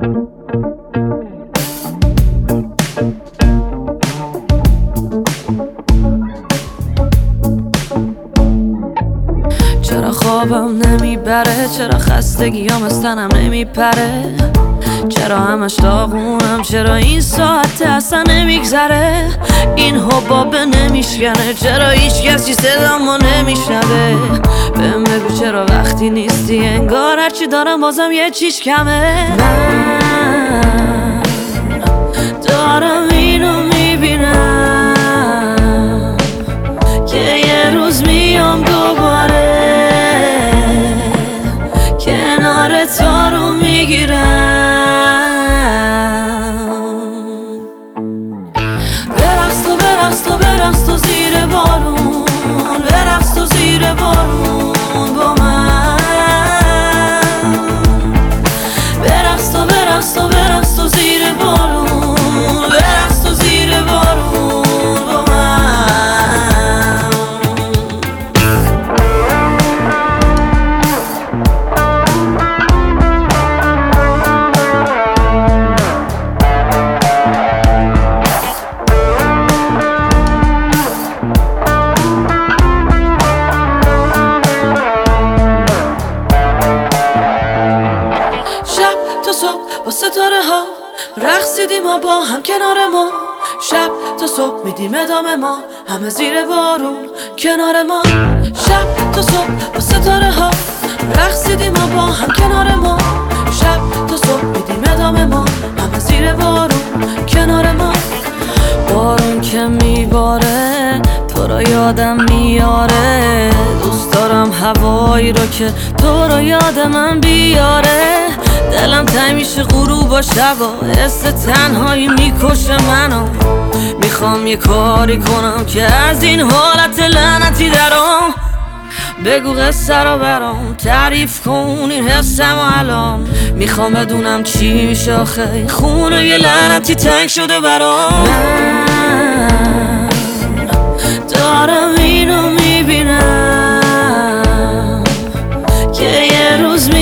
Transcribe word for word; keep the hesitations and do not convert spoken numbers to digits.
چرا خوابم نمیبره، چرا خستگیام از تنم نمیپره، چرا همش داغونم، چرا این ساعت اصلا نمیگذره، این حبابه نمیشکنه، چرا هیچ کسی صدامو نمیشنوه. بهم بگو چرا وقتی نیستی انگار هرچی دارم بازم یه چیز کمه. من دارم اینو میبینم که یه روز میام دوباره کنار تو رو میگیرم. برقص تو برقص تو برقص تو زیر بارون، برقص تو زیر بارون با من. برقص تو برقص تو برقص تو زیر بارون، برقص تو زیر بارون با من. با ستاره ها رقصیدیم ما با هم کنار ما، شب تا صبح میدیم ادامه ما همه زیر بارون کنار ما. شب تا صبح با ستاره ها رقصیدیم ما با هم کنار ما، شب تا صبح میدیم ادامه ما همه زیر بارون کنار ما. بارون که میباره تو رو یادم میاره، دوست دارم هوایی رو که تو رو یاد من بیاره. دلم تنگ میشه غروب و شبا، حس تنهایی میکشه منو، میخوام یه کاری کنم که از این حالت لعنتی درام. بگو قصه رو برام تعریف کن این حسم و الان، میخوام بدونم چی میشه آخه خونه یه لعنتی تنگ شده برام. من دارم اینو میبینم که یه روز می